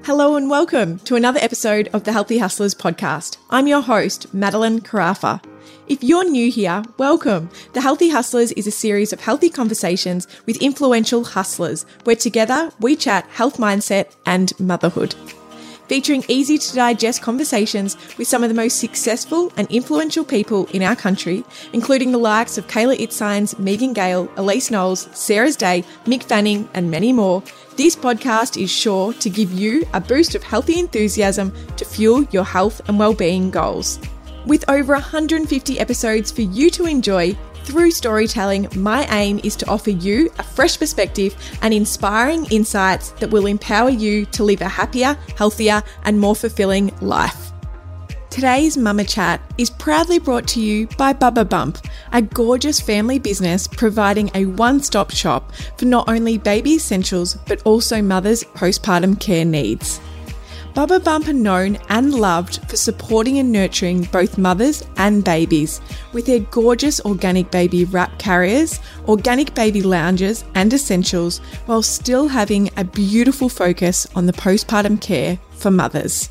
Hello and welcome to another episode of the Healthy Hustlers podcast. I'm your host, Madeline Carafa. If you're new here, welcome. The Healthy Hustlers is a series of healthy conversations with influential hustlers, where together we chat health mindset and motherhood. Featuring easy to digest conversations with some of the most successful and influential people in our country, including the likes of Kayla Itsines, Megan Gale, Elise Knowles, Sarah's Day, Mick Fanning, and many more. This podcast is sure to give you a boost of healthy enthusiasm to fuel your health and well-being goals. With over 150 episodes for you to enjoy, through storytelling, my aim is to offer you a fresh perspective and inspiring insights that will empower you to live a happier, healthier, and more fulfilling life. Today's Mama Chat is proudly brought to you by Bubba Bump, a gorgeous family business providing a one-stop shop for not only baby essentials but also mothers' postpartum care needs. Bubba Bump are known and loved for supporting and nurturing both mothers and babies with their gorgeous organic baby wrap carriers, organic baby lounges and essentials, while still having a beautiful focus on the postpartum care for mothers.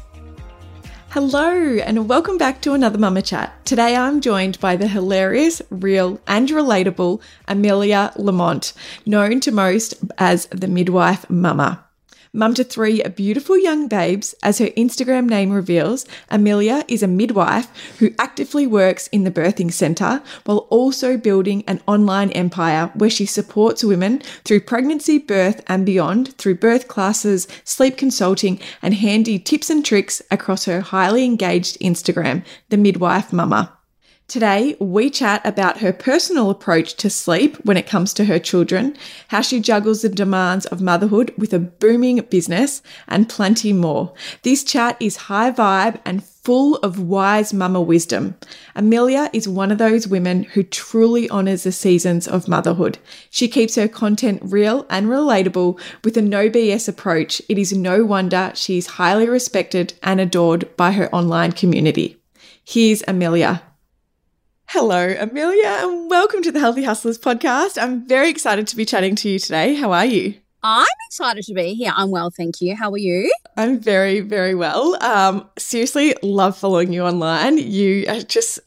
Hello and welcome back to another Mama Chat. Today I'm joined by the hilarious, real and relatable Amelia Lamont, known to most as the Midwife Mama. Mum to three beautiful young babes, as her Instagram name reveals, Amelia is a midwife who actively works in the birthing centre while also building an online empire where she supports women through pregnancy, birth and beyond through birth classes, sleep consulting and handy tips and tricks across her highly engaged Instagram, The Midwife Mama. Today, we chat about her personal approach to sleep when it comes to her children, how she juggles the demands of motherhood with a booming business, and plenty more. This chat is high vibe and full of wise mama wisdom. Amelia is one of those women who truly honours the seasons of motherhood. She keeps her content real and relatable with a no BS approach. It is no wonder she is highly respected and adored by her online community. Here's Amelia. Hello, Amelia, and welcome to the Healthy Hustlers podcast. I'm very excited to be chatting to you today. How are you? I'm excited to be here. I'm well, thank you. How are you? I'm very, very well. Seriously, love following you online. You are just,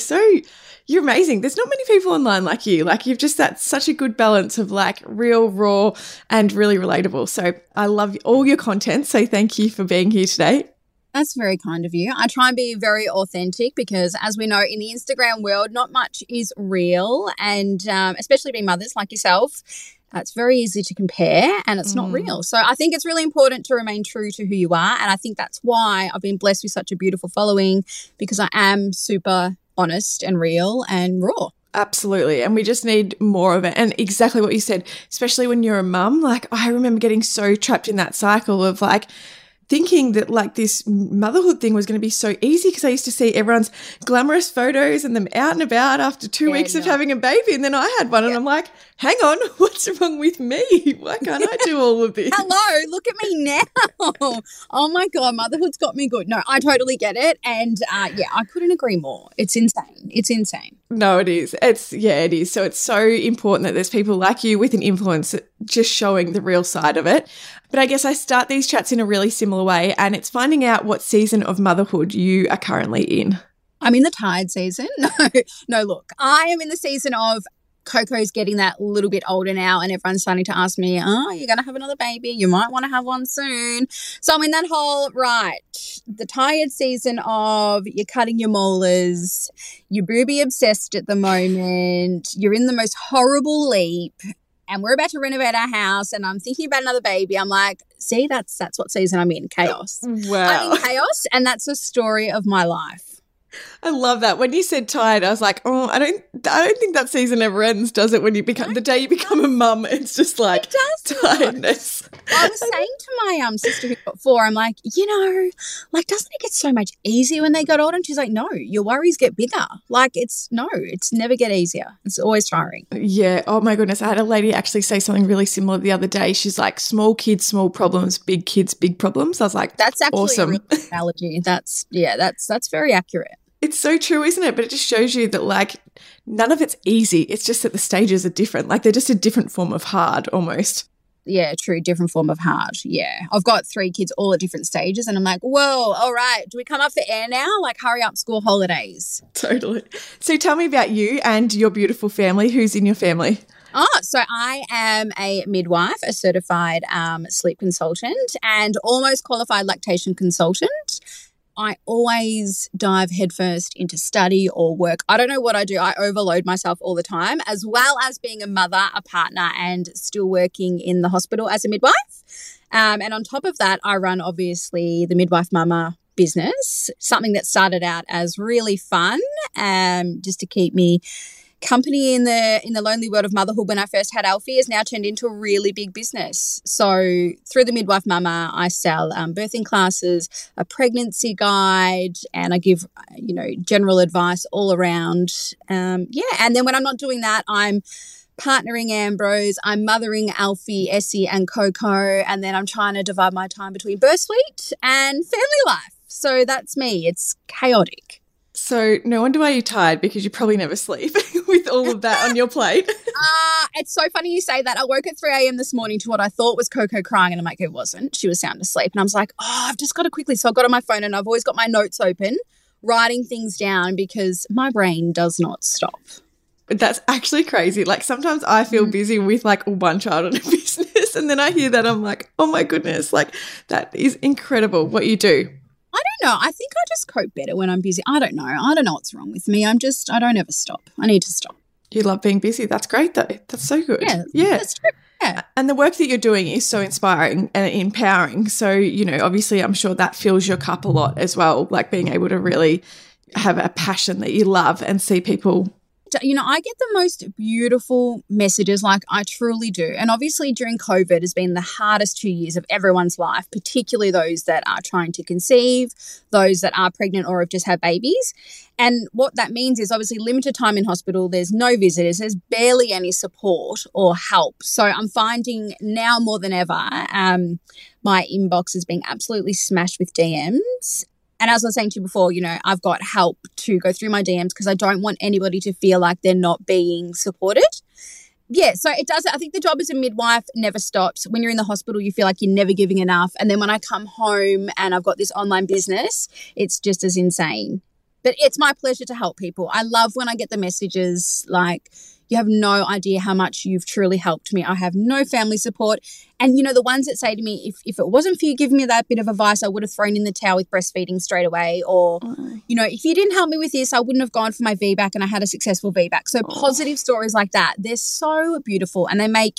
you're amazing. There's not many people online like you. Like you've just that such a good balance of like real, raw, and really relatable. So I love all your content. So thank you for being here today. That's very kind of you. I try and be very authentic because, as we know, in the Instagram world, not much is real. And especially being mothers like yourself, it's very easy to compare and it's not real. So I think it's really important to remain true to who you are. And I think that's why I've been blessed with such a beautiful following, because I am super honest and real and raw. Absolutely. And we just need more of it. And exactly what you said, especially when you're a mum, like I remember getting so trapped in that cycle of like, thinking that like this motherhood thing was going to be so easy because I used to see everyone's glamorous photos and them out and about after 2 weeks of having a baby. And then I had one and I'm like, hang on, what's wrong with me? Why can't I do all of this? Hello, look at me now. Oh my God, motherhood's got me good. No, I totally get it. And I couldn't agree more. It's insane. It's insane. No, it is. It is. So it's so important that there's people like you with an influence just showing the real side of it. But I guess I start these chats in a really similar way, and it's finding out what season of motherhood you are currently in. I'm in the tired season. No, look, I am in the season of Coco's getting that little bit older now and everyone's starting to ask me, you're going to have another baby. You might want to have one soon. So I'm in that whole, the tired season of you're cutting your molars, you're booby obsessed at the moment, you're in the most horrible leap, and we're about to renovate our house and I'm thinking about another baby. I'm like, see, that's what season I'm in, chaos. Wow. I'm in chaos, and that's the story of my life. I love that. When you said tired, I was like, I don't think that season ever ends, does it? When you become the day you become a mum, it's just like tiredness. I was saying to my sister who got 4, I'm like, doesn't it get so much easier when they got older? And she's like, no, your worries get bigger. Like it's never get easier. It's always tiring. Yeah. Oh my goodness. I had a lady actually say something really similar the other day. She's like, small kids, small problems, big kids, big problems. I was like, that's actually awesome. A really good analogy. That's very accurate. It's so true, isn't it? But it just shows you that like none of it's easy. It's just that the stages are different. Like they're just a different form of hard almost. true, different form of hard. Yeah. I've got 3 kids all at different stages and I'm like, whoa, all right, do we come up for air now? Like, hurry up, school holidays. Totally. So tell me about you and your beautiful family. Who's in your family? Oh, so I am a midwife, a certified sleep consultant and almost qualified lactation consultant. I always dive headfirst into study or work. I don't know what I do. I overload myself all the time, as well as being a mother, a partner, and still working in the hospital as a midwife. And on top of that, I run, obviously, the Midwife Mama business, something that started out as really fun, just to keep me company in the lonely world of motherhood when I first had Alfie has now turned into a really big business. So through the Midwife Mama, I sell birthing classes, a pregnancy guide, and I give, general advice all around. And then when I'm not doing that, I'm partnering Ambrose, I'm mothering Alfie, Essie and Coco, and then I'm trying to divide my time between Birth Suite and family life. So that's me. It's chaotic. So no wonder why you're tired, because you probably never sleep with all of that on your plate. It's so funny you say that. I woke at 3 a.m. this morning to what I thought was Coco crying, and I'm like, it wasn't. She was sound asleep. And I was like, I've just got to quickly. So I got on my phone and I've always got my notes open, writing things down because my brain does not stop. That's actually crazy. Like, sometimes I feel busy with like one child in a business, and then I hear that, I'm like, oh my goodness, like that is incredible what you do. I don't know. I think I just cope better when I'm busy. I don't know. I don't know what's wrong with me. I don't ever stop. I need to stop. You love being busy. That's great though. That's so good. Yeah. That's true. Yeah. And the work that you're doing is so inspiring and empowering. So, obviously I'm sure that fills your cup a lot as well, like being able to really have a passion that you love and see people. I get the most beautiful messages, like I truly do. And obviously during COVID has been the hardest 2 years of everyone's life, particularly those that are trying to conceive, those that are pregnant or have just had babies. And what that means is obviously limited time in hospital. There's no visitors. There's barely any support or help. So I'm finding now more than ever, my inbox is being absolutely smashed with DMs. And as I was saying to you before, I've got help to go through my DMs because I don't want anybody to feel like they're not being supported. Yeah, so it does. I think the job as a midwife never stops. When you're in the hospital, you feel like you're never giving enough. And then when I come home and I've got this online business, it's just as insane. But it's my pleasure to help people. I love when I get the messages like, you have no idea how much you've truly helped me. I have no family support. And, the ones that say to me, if it wasn't for you giving me that bit of advice, I would have thrown in the towel with breastfeeding straight away. Or, if you didn't help me with this, I wouldn't have gone for my VBAC and I had a successful VBAC. So positive stories like that, they're so beautiful and they make,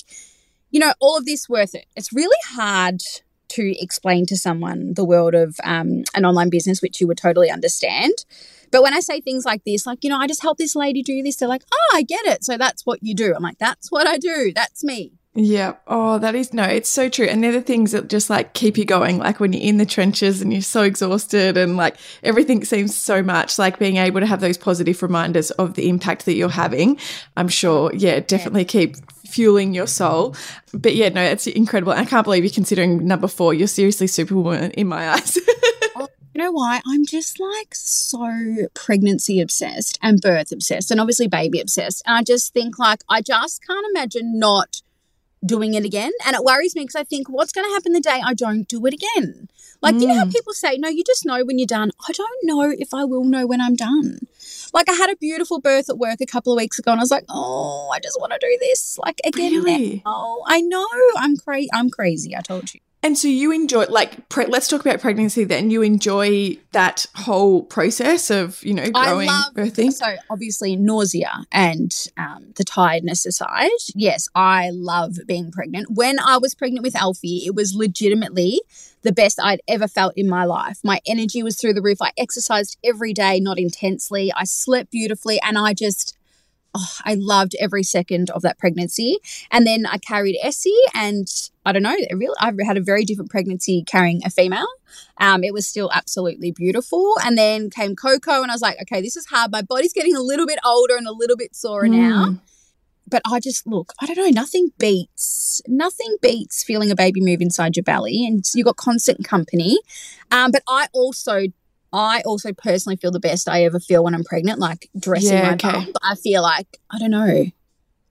all of this worth it. It's really hard to explain to someone the world of an online business, which you would totally understand. But when I say things like this, like, I just helped this lady do this, they're like, I get it. So that's what you do. I'm like, that's what I do. That's me. Yeah. Oh, it's so true. And they're the things that just like keep you going. Like when you're in the trenches and you're so exhausted and like everything seems so much, like being able to have those positive reminders of the impact that you're having, I'm sure, definitely keep fueling your soul. But it's incredible. I can't believe you're considering number 4. You're seriously superwoman in my eyes. You know why? I'm just like so pregnancy obsessed and birth obsessed and obviously baby obsessed. And I just think like, I just can't imagine not doing it again. And it worries me because I think what's going to happen the day I don't do it again? Like, you know how people say, no, you just know when you're done. I don't know if I will know when I'm done. Like I had a beautiful birth at work a couple of weeks ago and I was like, oh, I just want to do this like again. Really? Oh, I know. I'm crazy. I told you. And so you enjoy, let's talk about pregnancy then. You enjoy that whole process of, growing, birthing? So obviously nausea and the tiredness aside, yes, I love being pregnant. When I was pregnant with Alfie, it was legitimately the best I'd ever felt in my life. My energy was through the roof. I exercised every day, not intensely. I slept beautifully and I loved every second of that pregnancy. And then I carried Essie and I don't know, I had a very different pregnancy carrying a female. It was still absolutely beautiful. And then came Coco and I was like, okay, this is hard. My body's getting a little bit older and a little bit sore now. But I don't know, nothing beats feeling a baby move inside your belly and you got constant company. But I also personally feel the best I ever feel when I'm pregnant, like dressing my bum. But I feel like, I don't know,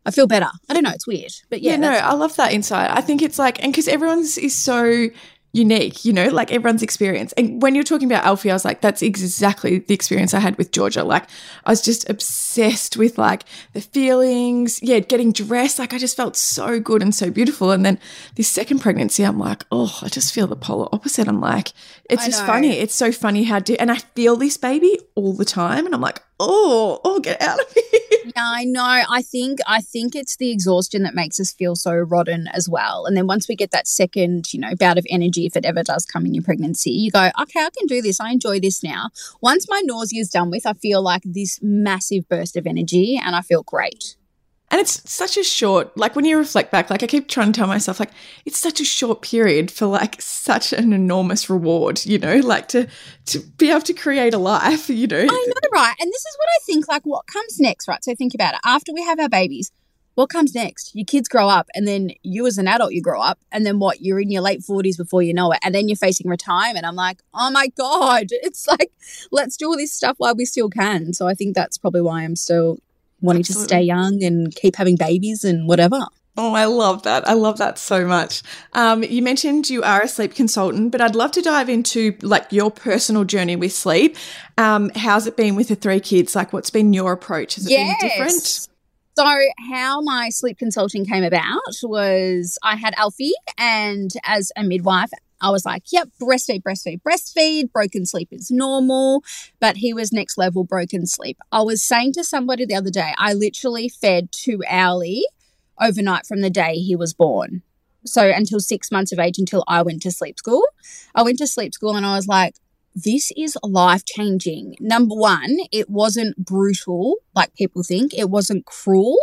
I feel better. I don't know. It's weird. But yeah. No, I love that insight. I think it's like, and because everyone's is so unique, like everyone's experience. And when you're talking about Alfie, I was like, that's exactly the experience I had with Georgia. Like I was just obsessed with like the feelings, getting dressed. Like I just felt so good and so beautiful. And then this second pregnancy, I'm like, oh, I just feel the polar opposite. I'm like, it's just funny. It's so funny and I feel this baby all the time. And I'm like, oh, get out of here. Yeah, I know. I think it's the exhaustion that makes us feel so rotten as well. And then once we get that second, bout of energy, if it ever does come in your pregnancy, you go, okay, I can do this. I enjoy this now. Once my nausea is done with, I feel like this massive burst of energy and I feel great. And it's such a short, like when you reflect back, like I keep trying to tell myself, like it's such a short period for like such an enormous reward, like to be able to create a life, I know, right? And this is what I think, like what comes next, right? So think about it. After we have our babies, what comes next? Your kids grow up and then you as an adult, you grow up and then what? You're in your late 40s before you know it. And then you're facing retirement. I'm like, oh my God, it's like, let's do all this stuff while we still can. So I think that's probably why I'm still wanting to stay young and keep having babies and whatever. Oh, I love that. I love that so much. You mentioned you are a sleep consultant, but I'd love to dive into like your personal journey with sleep. How's it been with the 3 kids? Like what's been your approach? Has it been different? So how my sleep consulting came about was I had Alfie, and as a midwife, I was like, yep, breastfeed. Broken sleep is normal, but he was next level broken sleep. I was saying to somebody the other day, I literally fed 2 hourly overnight from the day he was born. So until 6 months of age, until I went to sleep school. I went to sleep school and I was like, this is life-changing. Number one, it wasn't brutal like people think. It wasn't cruel.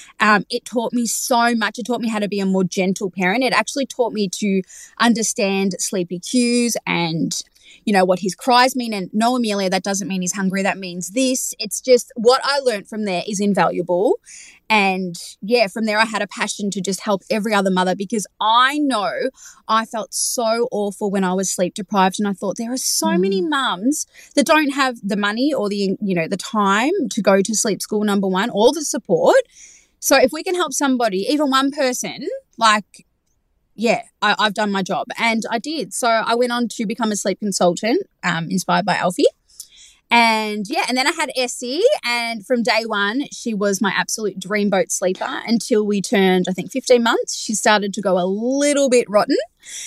It taught me so much. It taught me how to be a more gentle parent. It actually taught me to understand sleepy cues and, what his cries mean. And no, Amelia, that doesn't mean he's hungry. That means this. It's just what I learned from there is invaluable. And yeah, from there I had a passion to just help every other mother because I know I felt so awful when I was sleep deprived. And I thought there are so many mums that don't have the money or the time to go to sleep school, number one, or the support. So if we can help somebody, even one person, I've done my job. And I did. So I went on to become a sleep consultant, inspired by Alfie. And then I had Essie, and from day one, she was my absolute dreamboat sleeper until we turned, I think, 15 months. She started to go a little bit rotten.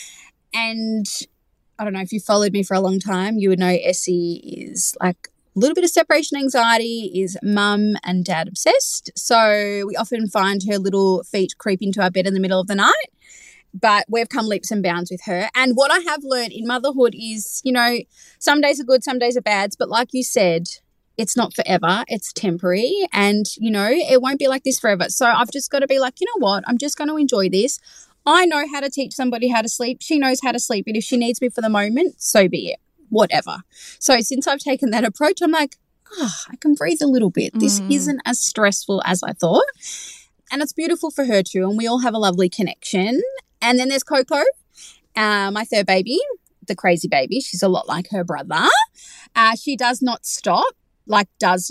And I don't know if you followed me for a long time, you would know Essie is like a little bit of separation anxiety, is mum and dad obsessed. So we often find her little feet creep into our bed in the middle of the night. But we've come leaps and bounds with her. And what I have learned in motherhood is, some days are good, some days are bad. But like you said, it's not forever. It's temporary. And, it won't be like this forever. So I've just got to be like, you know what? I'm just going to enjoy this. I know how to teach somebody how to sleep. She knows how to sleep. And if she needs me for the moment, so be it. Whatever. So since I've taken that approach, I'm like, I can breathe a little bit. This isn't as stressful as I thought. And it's beautiful for her too. And we all have a lovely connection. And then there's Coco, my third baby, the crazy baby. She's a lot like her brother. She does not stop. Like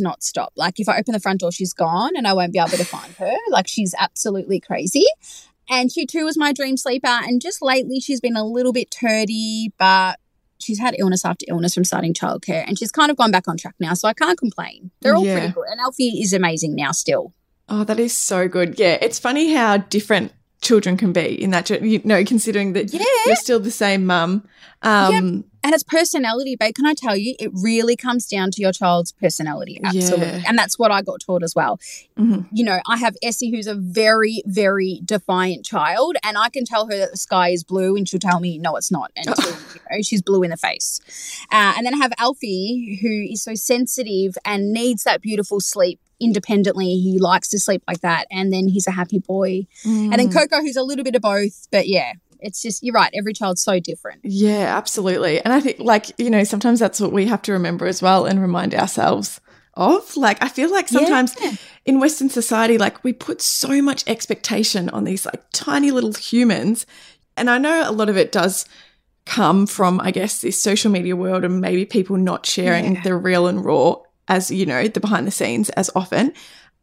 if I open the front door, she's gone and I won't be able to find her. Like she's absolutely crazy. And she too was my dream sleeper. And just lately she's been a little bit turdy, but she's had illness after illness from starting childcare. And she's kind of gone back on track now. So I can't complain. They're all pretty good. And Alfie is amazing now still. Oh, that is so good. Yeah, it's funny how different children can be in that, considering that you're still the same mum. And it's personality, babe. Can I tell you, it really comes down to your child's personality. Absolutely. Yeah. And that's what I got taught as well. Mm-hmm. I have Essie, who's a very, very defiant child, and I can tell her that the sky is blue and she'll tell me, no, it's not. Until, she's blue in the face. And then I have Alfie, who is so sensitive and needs that beautiful sleep independently. He likes to sleep like that, and then he's a happy boy. And then Coco, who's a little bit of both, but it's just, you're right, every child's so different. Yeah, absolutely. And I think sometimes that's what we have to remember as well and remind ourselves of. Like I feel like sometimes in Western society, like we put so much expectation on these like tiny little humans, and I know a lot of it does come from, I guess, this social media world and maybe people not sharing the real and raw as, the behind the scenes as often.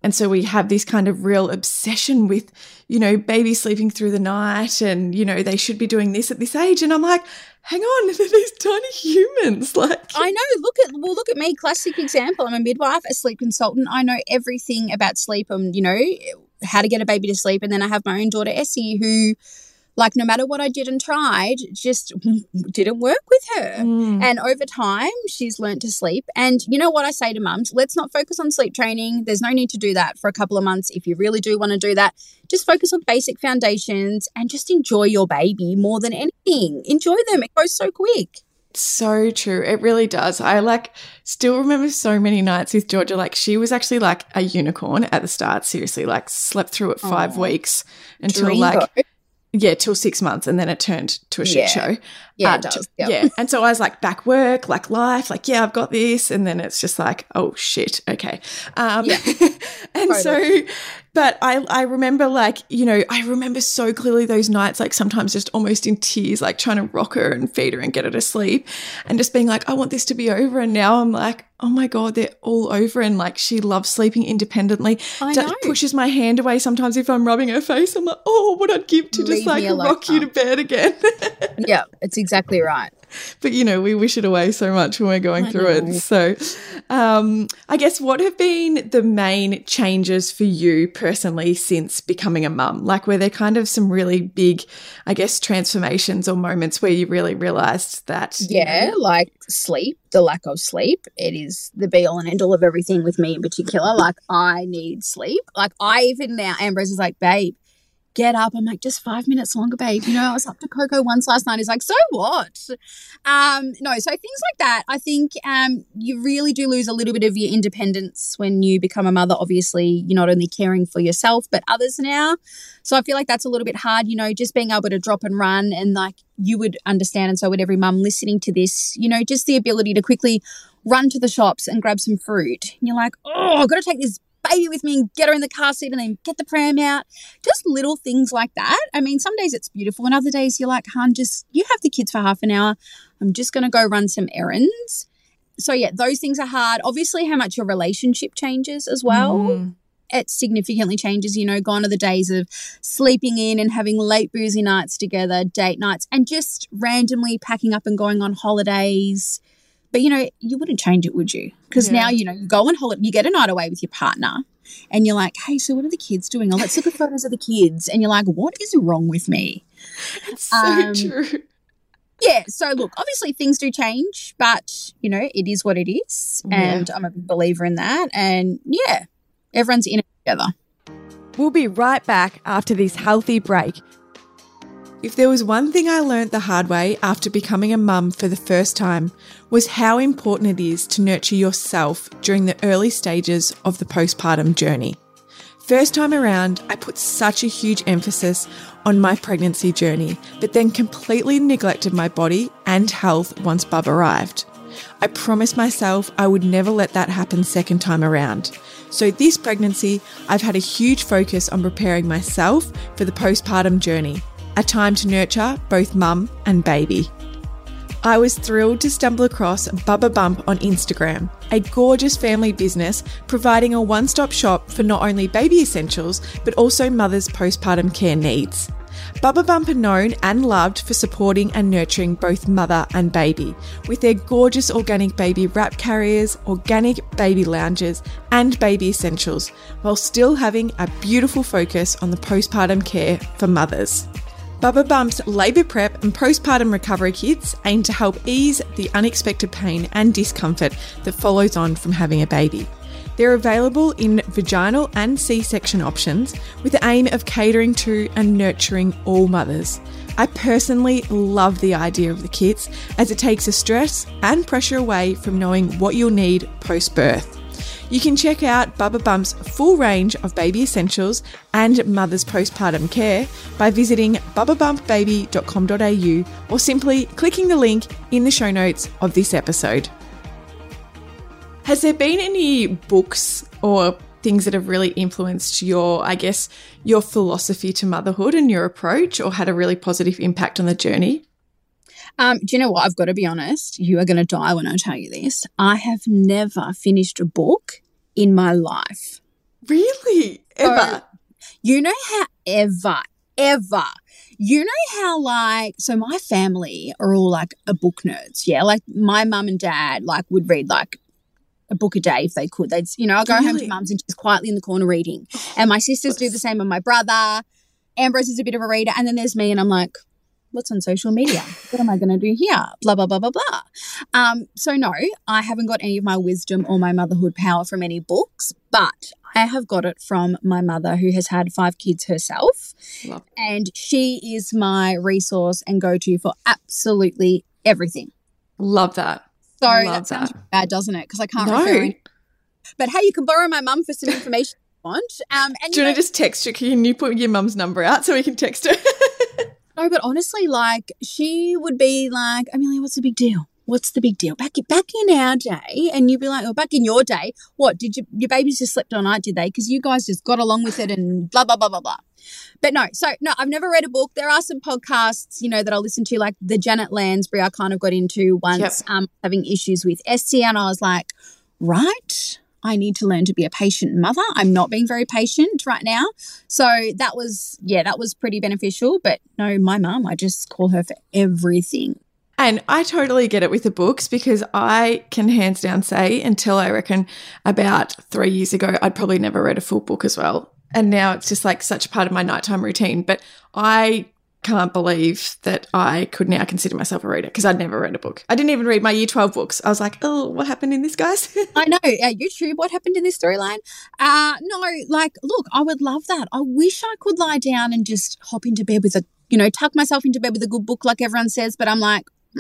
And so we have this kind of real obsession with, you know, baby sleeping through the night and, you know, they should be doing this at this age. And I'm like, hang on, they're these tiny humans. Like, I know. Look at me. Classic example. I'm a midwife, a sleep consultant. I know everything about sleep and, you know, how to get a baby to sleep. And then I have my own daughter, Essie, who, like, no matter what I did and tried, just didn't work with her. And over time, she's learnt to sleep. And you know what I say to mums? Let's not focus on sleep training. There's no need to do that for a couple of months. If you really do want to do that, just focus on basic foundations and just enjoy your baby more than anything. Enjoy them. It goes so quick. So true. It really does. I still remember so many nights with Georgia. Like, she was actually like a unicorn at the start. Seriously, like slept through it 5 weeks until till 6 months, and then it turned to a shit show. Yeah, it does. Yep. Yeah. And so I was like, back work, like life, like, yeah, I've got this. And then it's just like, oh shit. Okay. And totally. But I remember, like, you know, I remember so clearly those nights, like sometimes just almost in tears, like trying to rock her and feed her and get her to sleep and just being like, I want this to be over. And now I'm like, oh my God, they're all over. And like, she loves sleeping independently. Pushes my hand away sometimes if I'm rubbing her face. I'm like, oh, what I'd give to just like rock you to bed again. Yeah, it's exactly right. But, you know, we wish it away so much when we're going through it. So I guess what have been the main changes for you personally since becoming a mum? Like, were there kind of some really big, I guess, transformations or moments where you really realised that? Yeah, like sleep, the lack of sleep. It is the be-all and end-all of everything with me in particular. Like, I need sleep. Like, I even now, Ambrose is like, babe, get up. I'm like, just 5 minutes longer, babe. You know, I was up to Coco once last night. He's like, so what? So things like that. I think you really do lose a little bit of your independence when you become a mother. Obviously, you're not only caring for yourself, but others now. So I feel like that's a little bit hard, you know, just being able to drop and run, and like you would understand, and so would every mum listening to this, you know, just the ability to quickly run to the shops and grab some fruit. And you're like, oh, I've got to take this baby with me and get her in the car seat and then get the pram out. Just little things like that. I mean, some days it's beautiful and other days you're like, hun, you have the kids for half an hour. I'm just going to go run some errands. So yeah, those things are hard. Obviously, how much your relationship changes as well. It significantly changes, you know, gone are the days of sleeping in and having late boozy nights together, date nights, and just randomly packing up and going on holidays. But, you know, you wouldn't change it, would you? Because now, you know, you go on holiday, you get a night away with your partner and you're like, hey, so what are the kids doing? Oh, let's look at photos of the kids. And you're like, what is wrong with me? It's so true. Yeah. So, look, obviously things do change, but, you know, it is what it is. And I'm a big believer in that. And, yeah, everyone's in it together. We'll be right back after this healthy break. If there was one thing I learned the hard way after becoming a mum for the first time, was how important it is to nurture yourself during the early stages of the postpartum journey. First time around, I put such a huge emphasis on my pregnancy journey, but then completely neglected my body and health once Bub arrived. I promised myself I would never let that happen second time around. So this pregnancy, I've had a huge focus on preparing myself for the postpartum journey, a time to nurture both mum and baby. I was thrilled to stumble across Bubba Bump on Instagram, a gorgeous family business providing a one-stop shop for not only baby essentials, but also mothers' postpartum care needs. Bubba Bump are known and loved for supporting and nurturing both mother and baby, with their gorgeous organic baby wrap carriers, organic baby lounges, and baby essentials, while still having a beautiful focus on the postpartum care for mothers. Bubba Bump's labour prep and postpartum recovery kits aim to help ease the unexpected pain and discomfort that follows on from having a baby. They're available in vaginal and C-section options with the aim of catering to and nurturing all mothers. I personally love the idea of the kits as it takes the stress and pressure away from knowing what you'll need post-birth. You can check out Bubba Bump's full range of baby essentials and mother's postpartum care by visiting bubbabumpbaby.com.au or simply clicking the link in the show notes of this episode. Has there been any books or things that have really influenced your philosophy to motherhood and your approach, or had a really positive impact on the journey? Do you know what? I've got to be honest. You are going to die when I tell you this. I have never finished a book in my life. Really? Ever? You know how ever. You know how like, so my family are all like a book nerds. Yeah. Like my mum and dad like would read like a book a day if they could. They'd, I'd go home to mum's and just quietly in the corner reading. And my sisters do the same, and my brother. Ambrose is a bit of a reader. And then there's me, and I'm like, what's on social media? What am I going to do here? Blah, blah, blah, blah, blah. So no, I haven't got any of my wisdom or my motherhood power from any books, but I have got it from my mother, who has had 5 kids herself. Love. And she is my resource and go-to for absolutely everything. Love that. So that sounds bad, doesn't it? Because I can't refer any. But hey, you can borrow my mum for some information if you want. And do you want to just text her? Can you put your mum's number out so we can text her? No, but honestly, like, she would be like, Amelia, what's the big deal? What's the big deal? Back in our day, and you'd be like, oh, back in your day, what, did your babies just slept all night, did they? Because you guys just got along with it and blah, blah, blah, blah, blah. But no, I've never read a book. There are some podcasts, that I listen to, like the Janet Lansbury I kind of got into once, having issues with Essie, and I was like, right, I need to learn to be a patient mother. I'm not being very patient right now. So that was pretty beneficial. But no, my mum, I just call her for everything. And I totally get it with the books, because I can hands down say until I reckon about 3 years ago, I'd probably never read a full book as well. And now it's just like such a part of my nighttime routine. But I can't believe that I could now consider myself a reader, because I'd never read a book. I didn't even read my year 12 books. I was like, oh, what happened in this, guys? I know. YouTube, what happened in this storyline? No, like, look, I would love that. I wish I could lie down and just hop into bed with tuck myself into bed with a good book like everyone says. But I'm like,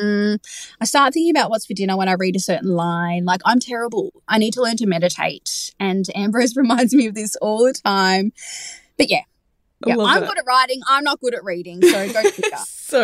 I start thinking about what's for dinner when I read a certain line. Like, I'm terrible. I need to learn to meditate. And Ambrose reminds me of this all the time. But yeah, I'm good at writing. I'm not good at reading. So go figure.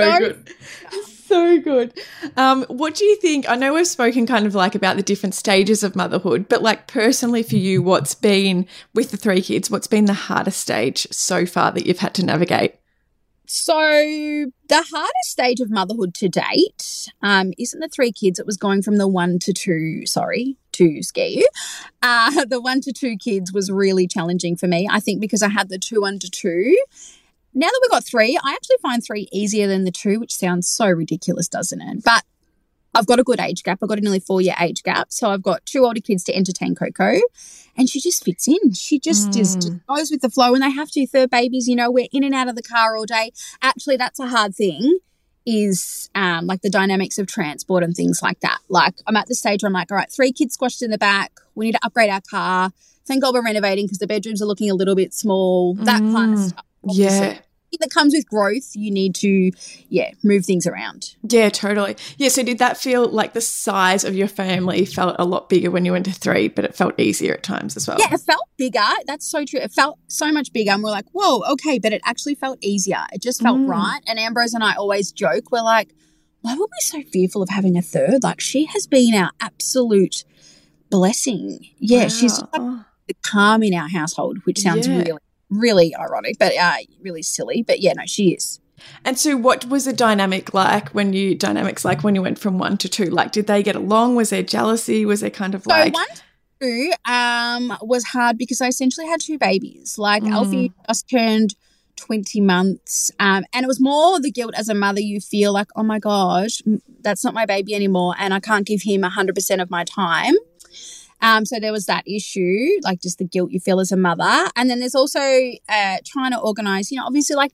So good. What do you think? I know we've spoken kind of like about the different stages of motherhood, but like personally for you, what's been, with the 3 kids, what's been the hardest stage so far that you've had to navigate? So the hardest stage of motherhood to date isn't the 3 kids. It was going from the 1 to 2, to scare you. The 1 to 2 kids was really challenging for me, I think, because I had the 2 under 2. Now that we've got 3, I actually find 3 easier than the 2, which sounds so ridiculous, doesn't it? But I've got a good age gap. I've got a nearly 4-year age gap. So I've got 2 older kids to entertain Coco, and she just fits in. She just goes with the flow, and they have to. 3rd babies, we're in and out of the car all day. Actually, that's a hard thing, is like the dynamics of transport and things like that. Like, I'm at the stage where I'm like, all right, 3 kids squashed in the back. We need to upgrade our car. Thank God we're renovating because the bedrooms are looking a little bit small, that kind of stuff. Obviously. Yeah. That comes with growth. You need to, move things around. Yeah, totally. Yeah, so did that feel like the size of your family felt a lot bigger when you went to 3, but it felt easier at times as well? Yeah, it felt bigger. That's so true. It felt so much bigger, and we're like, whoa, okay, but it actually felt easier. It just felt right. And Ambrose and I always joke, we're like, why were we so fearful of having a 3rd? Like, she has been our absolute blessing. Yeah, wow. She's like the calm in our household, which sounds really ironic, but really silly. But yeah, no, she is. And so what was the dynamics like when you went from 1 to 2? Like, did they get along? Was there jealousy? Was there kind of like... So 1 to 2 was hard because I essentially had 2 babies. Like, Alfie just turned 20 months. And it was more the guilt as a mother. You feel like, oh my gosh, that's not my baby anymore, and I can't give him 100% of my time. So there was that issue, like just the guilt you feel as a mother. And then there's also trying to organise, obviously like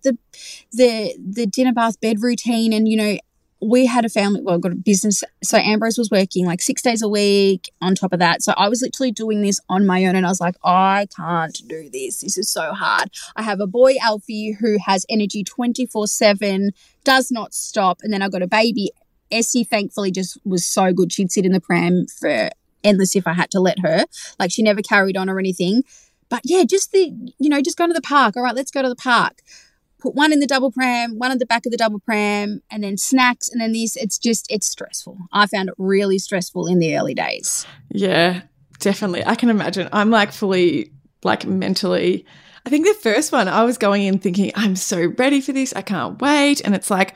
the dinner, bath, bed routine. And, we had a family, well, got a business. So Ambrose was working like 6 days a week on top of that. So I was literally doing this on my own, and I was like, I can't do this. This is so hard. I have a boy, Alfie, who has energy 24/7, does not stop. And then I got a baby. Essie, thankfully, just was so good. She'd sit in the pram for endless if I had to let her. Like, she never carried on or anything. But yeah, just just going to the park. All right, let's go to the park. Put one in the double pram, one at the back of the double pram, and then snacks, and then this. It's stressful. I found it really stressful in the early days. Yeah, definitely. I can imagine. I'm like fully like mentally. I think the first one I was going in thinking, I'm so ready for this. I can't wait. And it's like,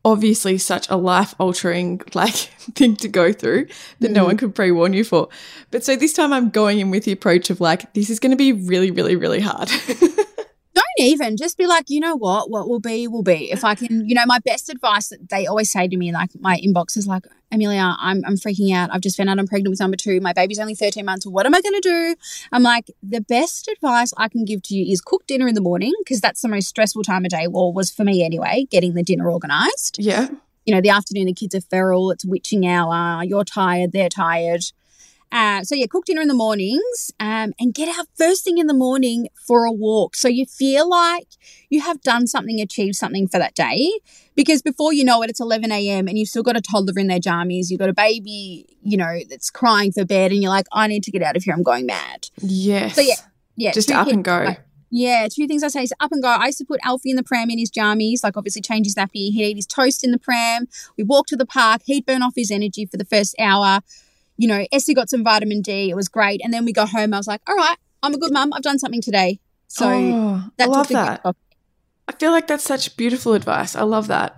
obviously such a life-altering like thing to go through that no one could pre-warn you for. But so this time I'm going in with the approach of like, this is going to be really, really, really hard. Don't even, just be like, you know what will be will be. If I can, my best advice that they always say to me, like my inbox is like, Amelia, I'm freaking out. I've just found out I'm pregnant with number 2. My baby's only 13 months. What am I going to do? I'm like, the best advice I can give to you is cook dinner in the morning, because that's the most stressful time of day. Well, was for me anyway, getting the dinner organised. Yeah. The afternoon, the kids are feral. It's witching hour. You're tired. They're tired. So cook dinner in the mornings and get out first thing in the morning for a walk. So you feel like you have done something, achieved something for that day, because before you know it, it's 11 a.m. and you've still got a toddler in their jammies. You've got a baby, that's crying for bed, and you're like, I need to get out of here. I'm going mad. Yes. So yeah. Just up and go. Yeah, 2 things I say is up and go. I used to put Alfie in the pram in his jammies, like obviously change his nappy. He'd eat his toast in the pram. We walked to the park. He'd burn off his energy for the first hour. Essie got some vitamin D. It was great. And then we go home. I was like, all right, I'm a good mum. I've done something today. So I love that. I feel like that's such beautiful advice. I love that.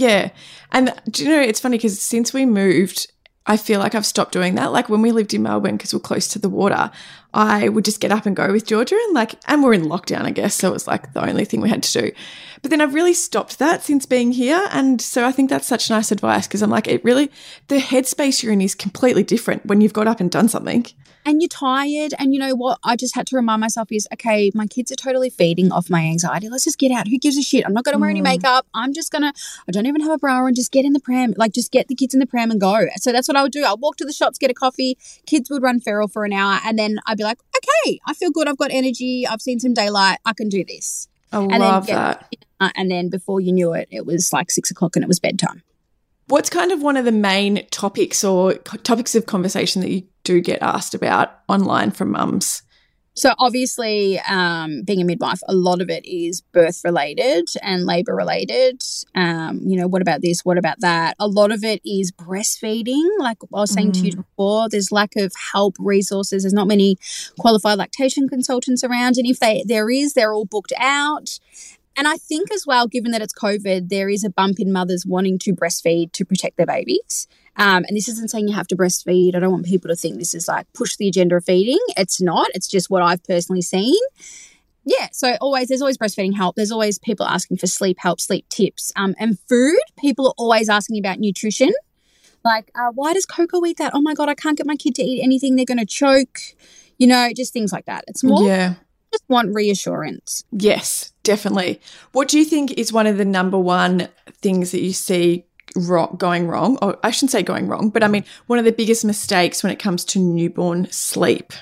And do you know, it's funny because since we moved, I feel like I've stopped doing that. Like when we lived in Melbourne, because we're close to the water, I would just get up and go with Georgia and we're in lockdown, I guess. So it was like the only thing we had to do. But then I've really stopped that since being here. And so I think that's such nice advice, because I'm like, the headspace you're in is completely different when you've got up and done something. And you're tired. And you know what? I just had to remind myself is, okay, my kids are totally feeding off my anxiety. Let's just get out. Who gives a shit? I'm not going to wear any makeup. I don't even have a bra on. Just get in the pram. Like, just get the kids in the pram and go. So that's what I would do. I'll walk to the shops, get a coffee. Kids would run feral for an hour. And then I'd be like, okay, I feel good. I've got energy. I've seen some daylight. I can do this. I love that. And then before you knew it, it was like 6 o'clock and it was bedtime. What's kind of one of the main topics of conversation that you do get asked about online from mums? So obviously, being a midwife, a lot of it is birth related and labour related. What about this? What about that? A lot of it is breastfeeding. Like I was saying to you before, there's lack of help, resources. There's not many qualified lactation consultants around. And if there is, they're all booked out. And I think as well, given that it's COVID, there is a bump in mothers wanting to breastfeed to protect their babies. And this isn't saying you have to breastfeed. I don't want people to think this is like push the agenda of feeding. It's not. It's just what I've personally seen. Yeah, so there's always breastfeeding help. There's always people asking for sleep help, sleep tips. And food, people are always asking about nutrition. Like, why does Coco eat that? Oh, my God, I can't get my kid to eat anything. They're going to choke. Just things like that. It's more just want reassurance. Yes, definitely. What do you think is one of the number one things that you see going wrong? Or I shouldn't say going wrong, but I mean one of the biggest mistakes when it comes to newborn sleep?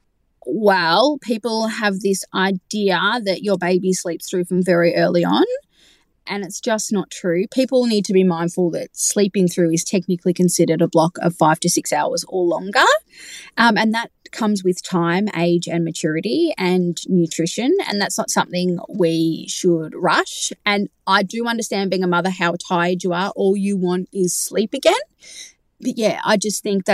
Well, people have this idea that your baby sleeps through from very early on, and it's just not true. People need to be mindful that sleeping through is technically considered a block of 5 to 6 hours or longer, and that comes with time, age and maturity and nutrition, and that's not something we should rush. And I do understand, being a mother, how tired you are. All you want is sleep again. But yeah, I just think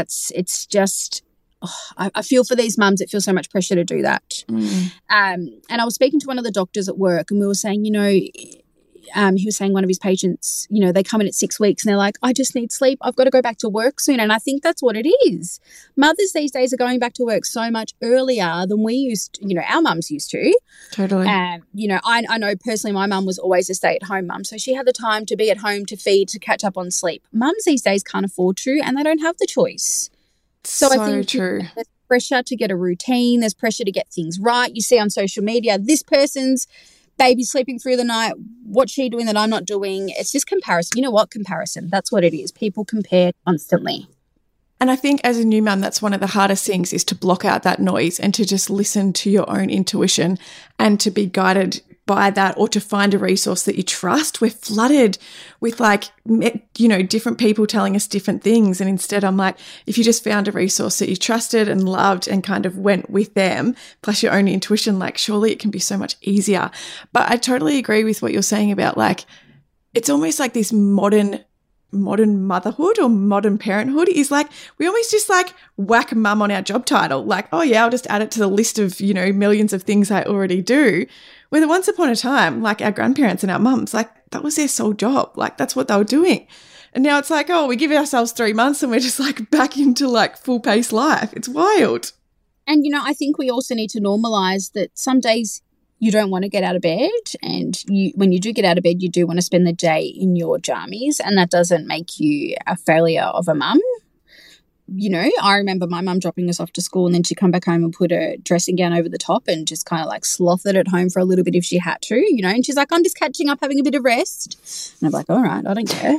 I feel for these mums. It feels so much pressure to do that. And I was speaking to one of the doctors at work, and we were saying, he was saying one of his patients, they come in at 6 weeks and they're like, I just need sleep. I've got to go back to work soon. And I think that's what it is. Mothers these days are going back to work so much earlier than we used to, our mums used to. Totally. I know personally my mum was always a stay-at-home mum. So she had the time to be at home, to feed, to catch up on sleep. Mums these days can't afford to, and they don't have the choice. So I think true. There's pressure to get a routine. There's pressure to get things right. You see on social media, this person's baby sleeping through the night, what's she doing that I'm not doing? It's just comparison. You know what? Comparison. That's what it is. People compare constantly. And I think as a new mum, that's one of the hardest things, is to block out that noise and to just listen to your own intuition and to be guided by that, or to find a resource that you trust. We're flooded with different people telling us different things. And instead I'm like, if you just found a resource that you trusted and loved and kind of went with them, plus your own intuition, like surely it can be so much easier. But I totally agree with what you're saying about like, it's almost like this modern motherhood or modern parenthood is like, we almost just like whack mum on our job title. Like, oh yeah, I'll just add it to the list of, millions of things I already do. Whether once upon a time, like our grandparents and our mums, like that was their sole job. Like, that's what they were doing. And now it's like, oh, we give ourselves 3 months and we're just like back into like full pace life. It's wild. And, I think we also need to normalize that some days you don't want to get out of bed, and when you do get out of bed, you do want to spend the day in your jammies, and that doesn't make you a failure of a mum. I remember my mum dropping us off to school, and then she'd come back home and put her dressing gown over the top and just kind of like sloth it at home for a little bit if she had to, and she's like, I'm just catching up, having a bit of rest. And I'm like, all right, I don't care.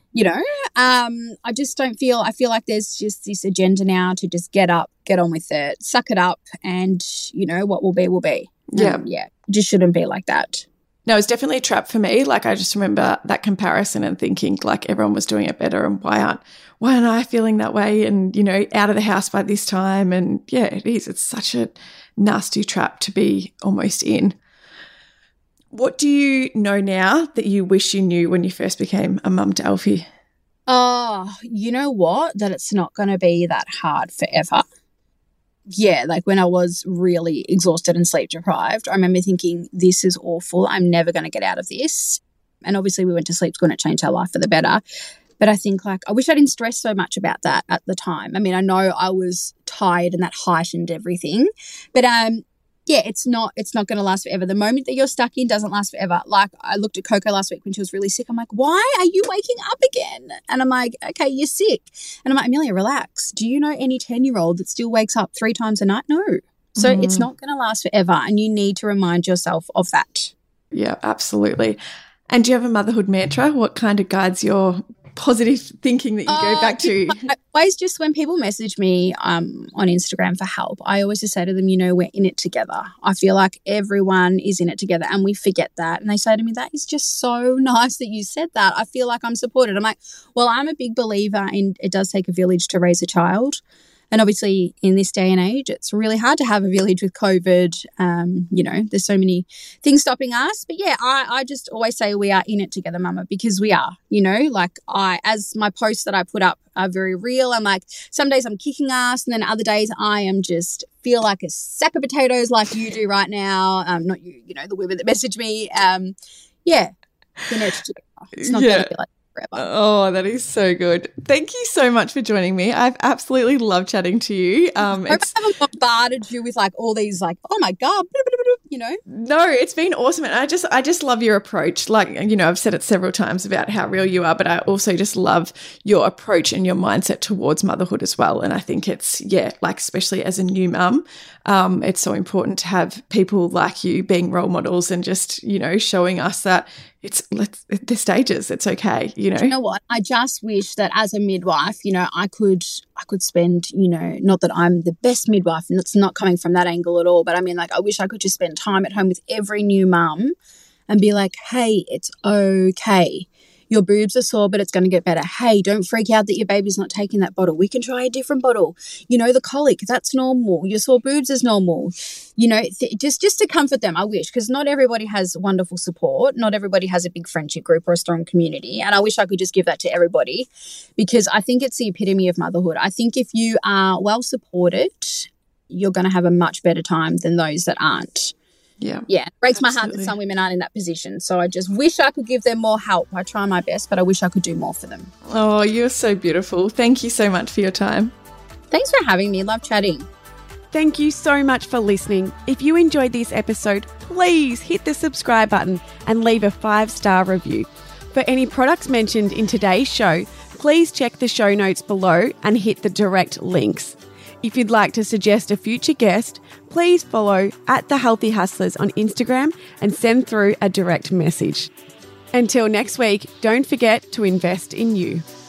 I just don't feel, I feel like there's just this agenda now to just get up, get on with it, suck it up, and, what will be, will be. Yeah. It just shouldn't be like that. No, it's definitely a trap for me. Like, I just remember that comparison and thinking like everyone was doing it better, and why aren't I feeling that way, and, out of the house by this time. And yeah, it is. It's such a nasty trap to be almost in. What do you know now that you wish you knew when you first became a mum to Alfie? Oh, you know what? That it's not going to be that hard forever. Yeah, like when I was really exhausted and sleep deprived, I remember thinking, this is awful. I'm never going to get out of this. And obviously we went to sleep school and it changed our life for the better. But I think I wish I didn't stress so much about that at the time. I mean, I know I was tired and that heightened everything. But it's not going to last forever. The moment that you're stuck in doesn't last forever. Like, I looked at Coco last week when she was really sick. I'm like, why are you waking up again? And I'm like, okay, you're sick. And I'm like, Amelia, relax. Do you know any 10-year-old that still wakes up 3 times a night? No. So it's not going to last forever, and you need to remind yourself of that. Yeah, absolutely. And do you have a motherhood mantra? What kind of guides your positive thinking that you go back to? I always, just when people message me on Instagram for help, I always just say to them, we're in it together. I feel like everyone is in it together, and we forget that. And they say to me, that is just so nice that you said that. I feel like I'm supported. I'm like, well, I'm a big believer in it does take a village to raise a child. And obviously in this day and age, it's really hard to have a village with COVID. There's so many things stopping us. But yeah, I just always say we are in it together, Mama, because we are, as my posts that I put up are very real. I'm like, some days I'm kicking ass, and then other days I am just feel like a sack of potatoes like you do right now. Not you, the women that message me. In it together. It's not going to be like forever. Oh, that is so good. Thank you so much for joining me. I've absolutely loved chatting to you. I haven't bombarded you with like all these like, oh my God, No, it's been awesome. And I just love your approach. Like, I've said it several times about how real you are, but I also just love your approach and your mindset towards motherhood as well. And I think it's, especially as a new mum, it's so important to have people like you being role models and just, showing us that the stages, it's okay, You know what? I just wish that as a midwife, I could spend, not that I'm the best midwife, and it's not coming from that angle at all, but I mean, like, I wish I could just spend time at home with every new mum and be like, hey, it's okay. Your boobs are sore, but it's going to get better. Hey, don't freak out that your baby's not taking that bottle. We can try a different bottle. The colic, that's normal. Your sore boobs is normal. Just to comfort them, I wish, because not everybody has wonderful support. Not everybody has a big friendship group or a strong community. And I wish I could just give that to everybody, because I think it's the epitome of motherhood. I think if you are well supported, you're going to have a much better time than those that aren't. Yeah. It breaks my heart that some women aren't in that position. So I just wish I could give them more help. I try my best, but I wish I could do more for them. Oh, you're so beautiful. Thank you so much for your time. Thanks for having me. Love chatting. Thank you so much for listening. If you enjoyed this episode, please hit the subscribe button and leave a 5-star review. For any products mentioned in today's show, please check the show notes below and hit the direct links. If you'd like to suggest a future guest, please follow @TheHealthyHustlers on Instagram and send through a direct message. Until next week, don't forget to invest in you.